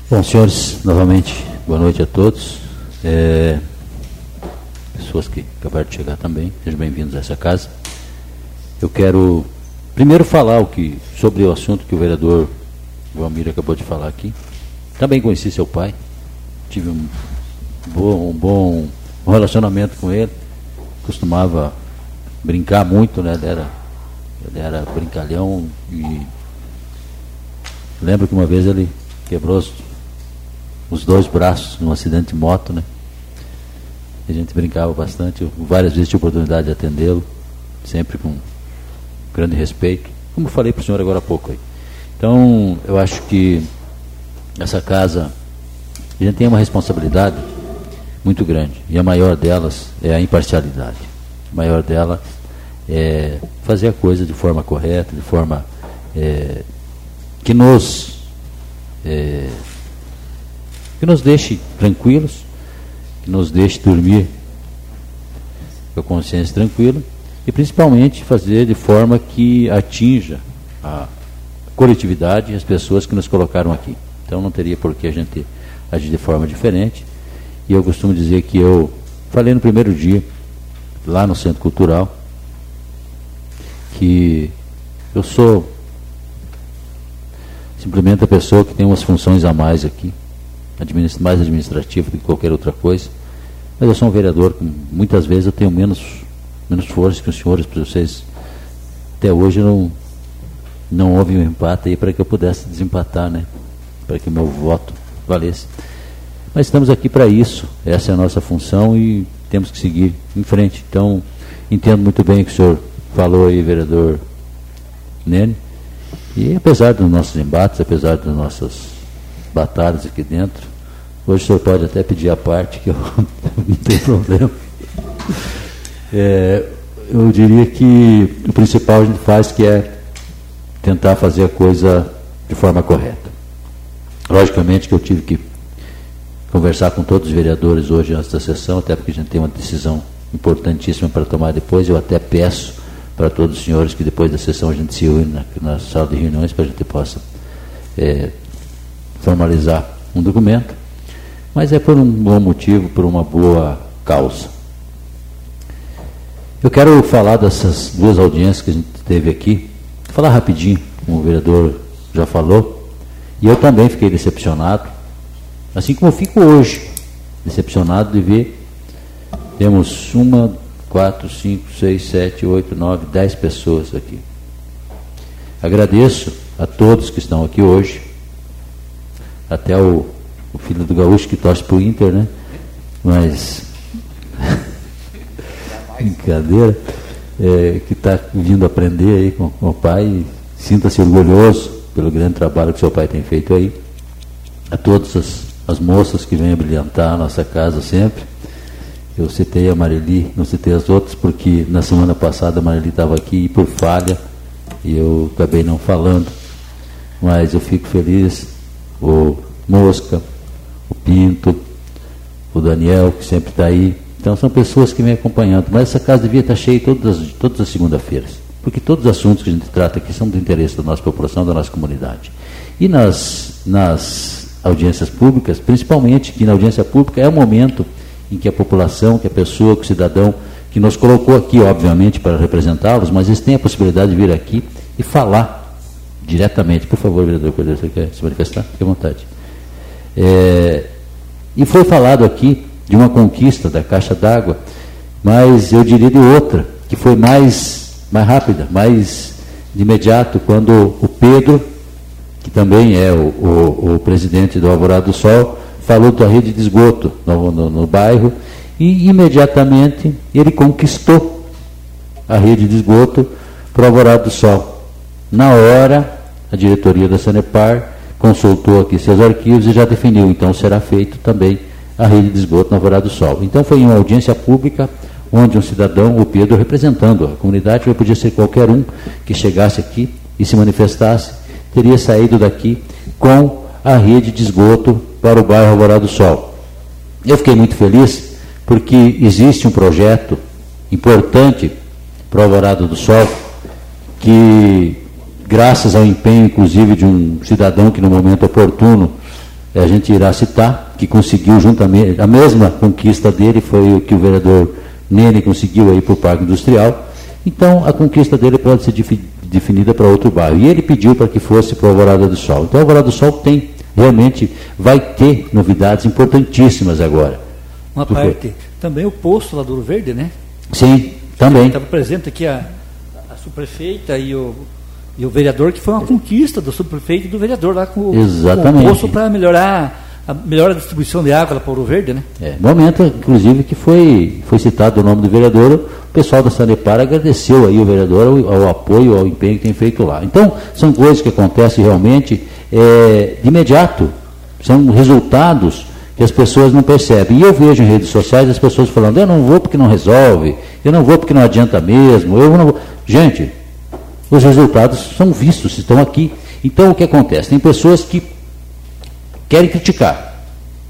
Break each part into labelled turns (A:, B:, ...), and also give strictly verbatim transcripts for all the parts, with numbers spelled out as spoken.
A: Bom, senhores, novamente, boa noite a todos. É, pessoas que acabaram de chegar também, sejam bem-vindos a essa casa. Eu quero primeiro falar o que, sobre o assunto que o vereador Valmir acabou de falar aqui. Também conheci seu pai, tive um bom, um bom um relacionamento com ele, costumava brincar muito, né? Ele era, ele era brincalhão e lembro que uma vez ele quebrou os, os dois braços num acidente de moto, né? A gente brincava bastante, eu várias vezes tive oportunidade de atendê-lo, sempre com grande respeito, como eu falei para o senhor agora há pouco aí. Então, eu acho que essa casa, a gente tem uma responsabilidade muito grande, e a maior delas é a imparcialidade. A maior dela é fazer a coisa de forma correta, de forma é, que nos é, que nos deixe tranquilos, que nos deixe dormir com a consciência tranquila, e principalmente fazer de forma que atinja a coletividade e as pessoas que nos colocaram aqui. Então não teria por que a gente agir de forma diferente. E eu costumo dizer que eu falei no primeiro dia, lá no Centro Cultural, que eu sou simplesmente a pessoa que tem umas funções a mais aqui, administ- mais administrativa do que qualquer outra coisa, mas eu sou um vereador que muitas vezes eu tenho menos, menos força que os senhores, para vocês, até hoje não, não houve um empate aí para que eu pudesse desempatar, né? Para que o meu voto valesse. Mas estamos aqui para isso, essa é a nossa função e temos que seguir em frente. Então, entendo muito bem o que o senhor falou aí, vereador Nene, e apesar dos nossos embates, apesar das nossas batalhas aqui dentro, hoje o senhor pode até pedir a parte, que eu não tenho problema. É, eu diria que o principal a gente faz, que é tentar fazer a coisa de forma correta. Logicamente que eu tive que conversar com todos os vereadores hoje antes da sessão, até porque a gente tem uma decisão importantíssima para tomar depois. Eu até peço para todos os senhores que depois da sessão a gente se une na, na sala de reuniões para a gente possa é, formalizar um documento, mas é por um bom motivo, por uma boa causa. Eu quero falar dessas duas audiências que a gente teve aqui, falar rapidinho, como o vereador já falou, e eu também fiquei decepcionado, assim como eu fico hoje, decepcionado de ver, temos uma, quatro, cinco, seis, sete, oito, nove, dez pessoas aqui. Agradeço a todos que estão aqui hoje, até o, o filho do gaúcho que torce para o Inter, né? Mas, brincadeira, é, que está vindo aprender aí com, com o pai, sinta-se orgulhoso pelo grande trabalho que seu pai tem feito aí. A todas as, as moças que vêm brilhantar a nossa casa sempre. Eu citei a Marili, não citei as outras, porque na semana passada a Marili estava aqui e por falha, e eu acabei não falando. Mas eu fico feliz, o Mosca, o Pinto, o Daniel, que sempre está aí. Então são pessoas que vêm acompanhando. Mas essa casa devia estar cheia todas as, todas as segundas-feiras, porque todos os assuntos que a gente trata aqui são do interesse da nossa população, da nossa comunidade. E nas, nas audiências públicas, principalmente, que na audiência pública é o momento em que a população, que a pessoa, que o cidadão, que nos colocou aqui, obviamente, para representá-los, mas eles têm a possibilidade de vir aqui e falar diretamente. Por favor, vereador Cordeiro, você quer se manifestar? Fique à vontade. É, e foi falado aqui de uma conquista da Caixa d'Água, mas eu diria de outra, que foi mais, mais rápida, mais de imediato, quando o Pedro, que também é o, o, o presidente do Alvorada do Sol, falou da rede de esgoto no, no, no bairro, e imediatamente ele conquistou a rede de esgoto para o Alvorada do Sol. Na hora, a diretoria da Sanepar consultou aqui seus arquivos e já definiu, então será feito também a rede de esgoto no Alvorada do Sol. Então foi uma audiência pública, onde um cidadão, o Pedro, representando a comunidade, mas podia ser qualquer um que chegasse aqui e se manifestasse, teria saído daqui com a rede de esgoto para o bairro Alvorada do Sol. Eu fiquei muito feliz, porque existe um projeto importante para o Alvorada do Sol, que, graças ao empenho, inclusive, de um cidadão que, no momento oportuno, a gente irá citar, que conseguiu juntamente, a mesma conquista dele foi o que o vereador Nene conseguiu aí para o Parque Industrial. Então, a conquista dele pode ser definida para outro bairro. E ele pediu para que fosse para o Alvorada do Sol. Então, o Alvorada do Sol tem, realmente, vai ter novidades importantíssimas agora.
B: Uma
A: tu
B: parte,
A: foi?
B: Também o posto lá do Ouro Verde, né?
A: Sim, também.
B: Estava presente aqui a, a subprefeita e o, e o vereador, que foi uma conquista do subprefeito e do vereador lá com,
A: Exatamente.
B: com o posto para melhorar a, melhor a distribuição de água lá para o Ouro Verde, né?
A: É, momento, inclusive, que foi, foi citado o nome do vereador, o pessoal da Sanepar agradeceu aí o vereador ao, ao apoio, ao empenho que tem feito lá. Então, são coisas que acontecem realmente é, de imediato, são resultados que as pessoas não percebem. E eu vejo em redes sociais as pessoas falando, eu não vou porque não resolve, eu não vou porque não adianta mesmo, eu não vou. Gente, os resultados são vistos, estão aqui. Então, o que acontece? Tem pessoas que querem criticar,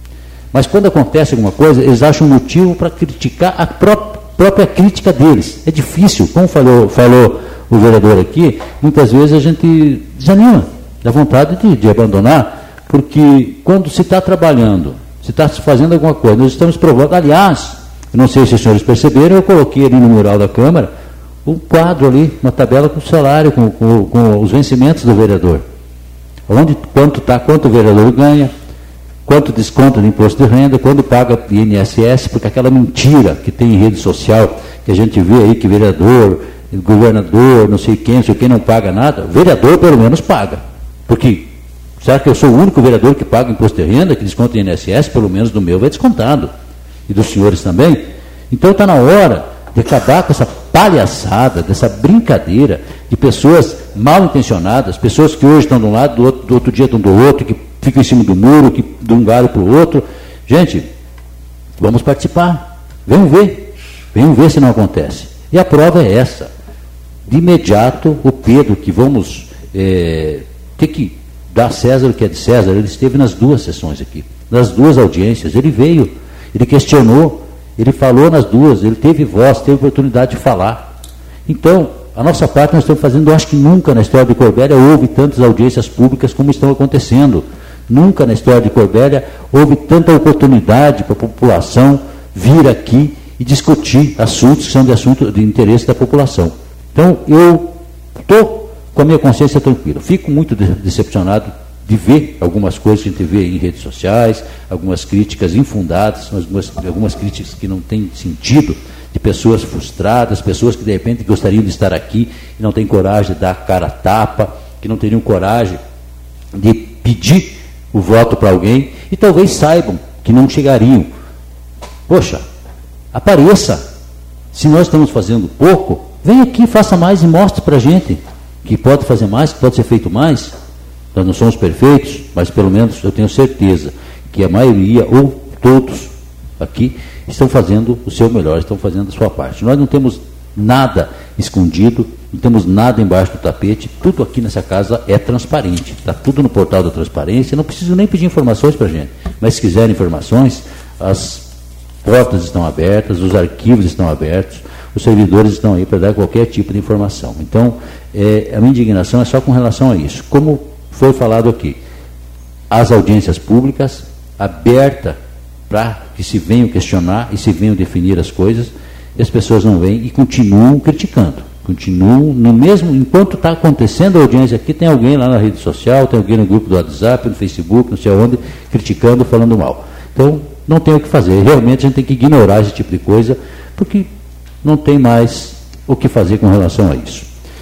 A: mas quando acontece alguma coisa, eles acham um motivo para criticar a pró própria crítica deles. É difícil, como falou, falou o vereador aqui, muitas vezes a gente desanima, dá vontade de, de abandonar, porque quando se está trabalhando, se está fazendo alguma coisa, nós estamos provando, aliás, eu não sei se os senhores perceberam, eu coloquei ali no mural da Câmara um quadro ali, uma tabela com o salário, com, com, com os vencimentos do vereador. Onde, quanto está, quanto o vereador ganha, quanto desconto do imposto de renda, quando paga I N S S, porque aquela mentira que tem em rede social, que a gente vê aí que vereador, governador, não sei quem, não sei quem não paga nada, o vereador pelo menos paga. Porque, será que eu sou o único vereador que paga imposto de renda, que desconta I N S S? Pelo menos do meu vai descontado. E dos senhores também? Então está na hora de acabar com essa palhaçada, dessa brincadeira de pessoas mal intencionadas, pessoas que hoje estão de um lado, do outro, do outro dia estão do outro, que ficam em cima do muro, que de um galho para o outro. Gente, vamos participar. Venham ver. Venham ver se não acontece. E a prova é essa. De imediato, o Pedro, que vamos é, ter que dar a César o que é de César, ele esteve nas duas sessões aqui, nas duas audiências, ele veio, ele questionou, ele falou nas duas, ele teve voz, teve oportunidade de falar. Então, a nossa parte nós estamos fazendo, eu acho que nunca na história de Corbélia houve tantas audiências públicas como estão acontecendo. Nunca na história de Corbélia houve tanta oportunidade para a população vir aqui e discutir assuntos que são de assunto de interesse da população. Então, eu estou com a minha consciência tranquila. Fico muito decepcionado de ver algumas coisas que a gente vê em redes sociais, algumas críticas infundadas, algumas, algumas críticas que não têm sentido, de pessoas frustradas, pessoas que de repente gostariam de estar aqui e não têm coragem de dar a cara a tapa, que não teriam coragem de pedir o voto para alguém e talvez saibam que não chegariam. Poxa, apareça. Se nós estamos fazendo pouco, vem aqui, faça mais e mostre para a gente que pode fazer mais, que pode ser feito mais. Nós não somos perfeitos, mas pelo menos eu tenho certeza que a maioria, ou todos aqui, estão fazendo o seu melhor, estão fazendo a sua parte. Nós não temos nada escondido, não temos nada embaixo do tapete, tudo aqui nessa casa é transparente, está tudo no portal da transparência, não preciso nem pedir informações para a gente, mas se quiserem informações, as portas estão abertas, os arquivos estão abertos, os servidores estão aí para dar qualquer tipo de informação. Então, é, a minha indignação é só com relação a isso. Como foi falado aqui, as audiências públicas, aberta para que se venham questionar e se venham definir as coisas, e as pessoas não vêm e continuam criticando. Continuam, no mesmo, enquanto está acontecendo a audiência aqui, tem alguém lá na rede social, tem alguém no grupo do WhatsApp, no Facebook, não sei onde, criticando, falando mal. Então, não tem o que fazer. Realmente a gente tem que ignorar esse tipo de coisa, porque não tem mais o que fazer com relação a isso.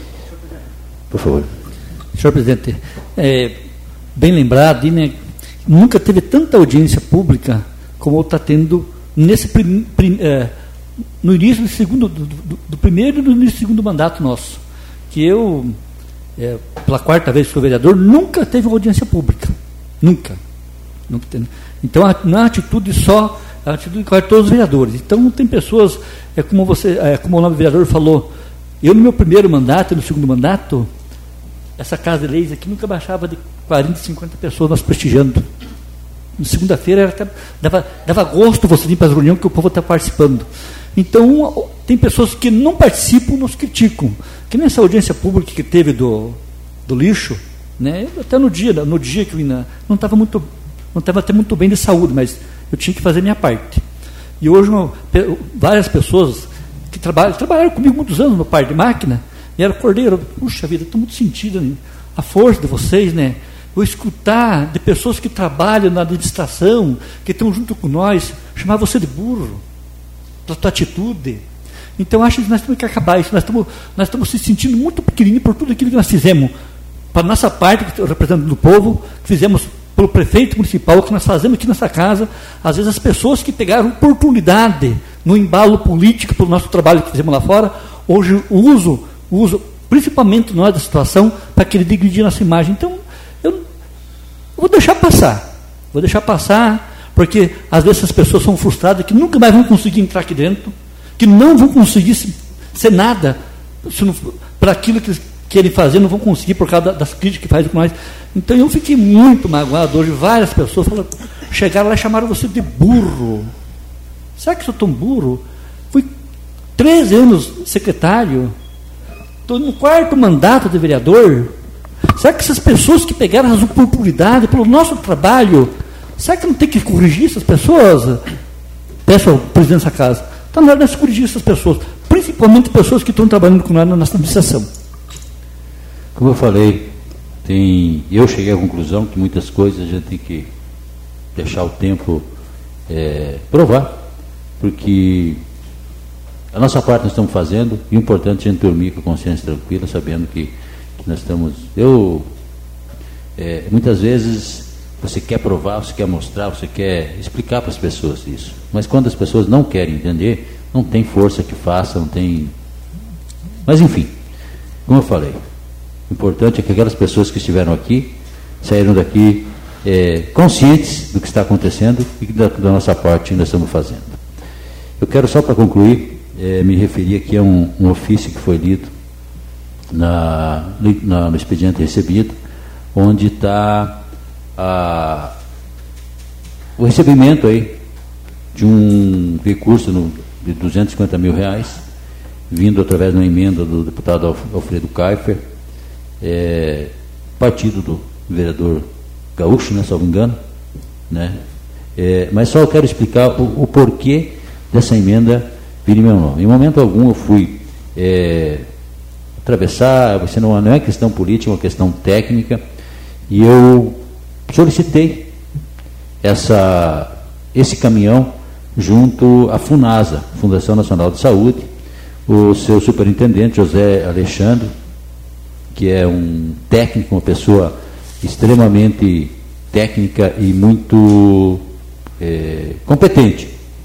A: Por favor.
B: Senhor presidente, é, bem lembrado, né, nunca teve tanta audiência pública como está tendo nesse prim, prim, é, no início do segundo, do, do, do primeiro e do início do segundo mandato nosso, que eu, é, pela quarta vez que sou vereador, nunca teve uma audiência pública, nunca, nunca teve. Então, a, não é atitude só, a atitude que vai todos os vereadores. Então, tem pessoas, é como você, é, como o novo vereador falou, eu no meu primeiro mandato, no segundo mandato, essa casa de leis aqui nunca baixava de quarenta, cinquenta pessoas nós prestigiando. Na segunda-feira dava, dava gosto você vir para as reuniões que o povo está participando. Então, tem pessoas que não participam, nos criticam. Que nessa audiência pública que teve do, do lixo, né, até no dia, no dia que eu ainda não estava muito não estava até muito bem de saúde, mas eu tinha que fazer minha parte. E hoje uma, várias pessoas que trabalham, trabalharam comigo muitos anos no par de máquina, e era Cordeiro, puxa vida, estou muito sentido, né? A força de vocês, né? Eu escutar de pessoas que trabalham na administração, que estão junto com nós, chamar você de burro, da tua atitude. Então, acho que nós temos que acabar isso. Nós estamos, nós estamos se sentindo muito pequenininhos por tudo aquilo que nós fizemos. Para a nossa parte, representando o povo, que fizemos pelo prefeito municipal, que nós fazemos aqui nessa casa. Às vezes, as pessoas que pegaram oportunidade no embalo político pelo nosso trabalho que fizemos lá fora, hoje o uso, o uso principalmente nós da situação, para querer digredir nossa imagem. Então, eu, eu vou deixar passar. Vou deixar passar, porque às vezes as pessoas são frustradas, que nunca mais vão conseguir entrar aqui dentro, que não vão conseguir ser nada para aquilo que eles querem fazer, não vão conseguir por causa das críticas que fazem com nós. Então eu fiquei muito magoado hoje, várias pessoas falaram, chegaram lá e chamaram você de burro. Será que eu sou tão burro? Fui treze anos secretário, estou no quarto mandato de vereador. Será que essas pessoas que pegaram as oportunidades pelo nosso trabalho, será que não tem que corrigir essas pessoas? Peço ao presidente dessa casa, está na hora de corrigir essas pessoas, principalmente pessoas que estão trabalhando com nós na nossa administração.
A: Como eu falei, tem, eu cheguei à conclusão que muitas coisas a gente tem que deixar o tempo é, provar, porque a nossa parte nós estamos fazendo, e o importante é a gente dormir com a consciência tranquila, sabendo que, que nós estamos... Eu, é, muitas vezes, você quer provar, você quer mostrar, você quer explicar para as pessoas isso, mas quando as pessoas não querem entender, não tem força que faça, não tem... Mas, enfim, como eu falei, o importante é que aquelas pessoas que estiveram aqui saíram daqui é, conscientes do que está acontecendo e da, da nossa parte nós estamos fazendo. Eu quero só para concluir, é, me referir aqui a um, um ofício que foi lido na, na, no expediente recebido, onde está a, o recebimento aí de um recurso no, de duzentos e cinquenta mil reais, vindo através de uma emenda do deputado Alfredo Kaifer, É, partido do vereador Gaúcho, né, se não me engano, né? É, mas só eu quero explicar o, o porquê dessa emenda vir em meu nome. Em momento algum eu fui é, atravessar, você não, não é questão política, é uma questão técnica, e eu solicitei essa, esse caminhão junto à FUNASA, Fundação Nacional de Saúde, o seu superintendente, José Alexandre, que é um técnico, uma pessoa extremamente técnica e muito é, competente.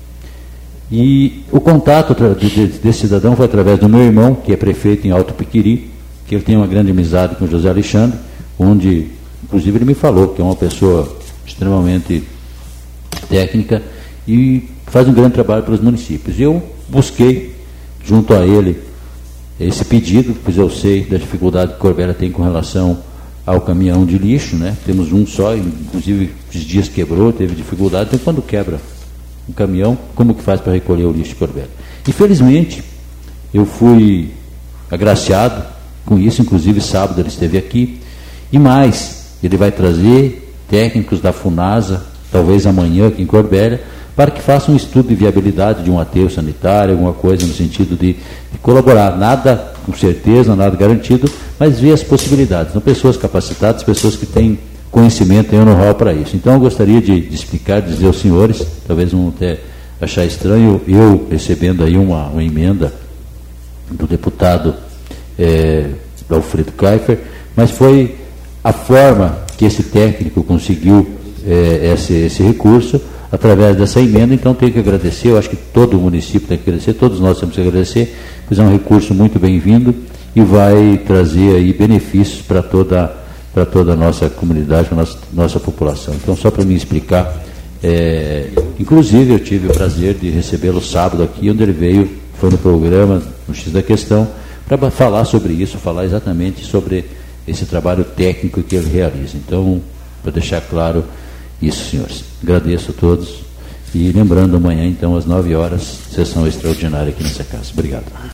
A: E o contato desse cidadão foi através do meu irmão, que é prefeito em Alto Piquiri, que ele tem uma grande amizade com o José Alexandre, onde, inclusive, ele me falou que é uma pessoa extremamente técnica e faz um grande trabalho pelos municípios. E eu busquei, junto a ele, esse pedido, pois eu sei da dificuldade que Corbélia tem com relação ao caminhão de lixo, né? Temos um só, inclusive esses dias quebrou, teve dificuldade. Então, quando quebra um caminhão, como que faz para recolher o lixo de Corbélia? Infelizmente, eu fui agraciado com isso, inclusive sábado ele esteve aqui, e mais, ele vai trazer técnicos da FUNASA, talvez amanhã aqui em Corbélia, para que façam um estudo de viabilidade de um aterro sanitário, alguma coisa no sentido de, de colaborar, nada com certeza, nada garantido, mas ver as possibilidades. São pessoas capacitadas, pessoas que têm conhecimento e know-how para isso. Então eu gostaria de, de explicar, dizer aos senhores, talvez vão até achar estranho, eu recebendo aí uma, uma emenda do deputado é, Alfredo Kaifer, mas foi a forma que esse técnico conseguiu é, esse, esse recurso, através dessa emenda. Então tenho que agradecer, eu acho que todo o município tem que agradecer, todos nós temos que agradecer, pois é um recurso muito bem-vindo e vai trazer aí benefícios para toda, para toda a nossa comunidade, para a nossa, nossa população. Então, só para me explicar, é, inclusive eu tive o prazer de recebê-lo sábado aqui, onde ele veio, foi no programa, no X da Questão, para falar sobre isso, falar exatamente sobre esse trabalho técnico que ele realiza. Então, para deixar claro isso, senhores. Agradeço a todos e lembrando, amanhã, então, às nove horas, sessão extraordinária aqui nessa casa. Obrigado.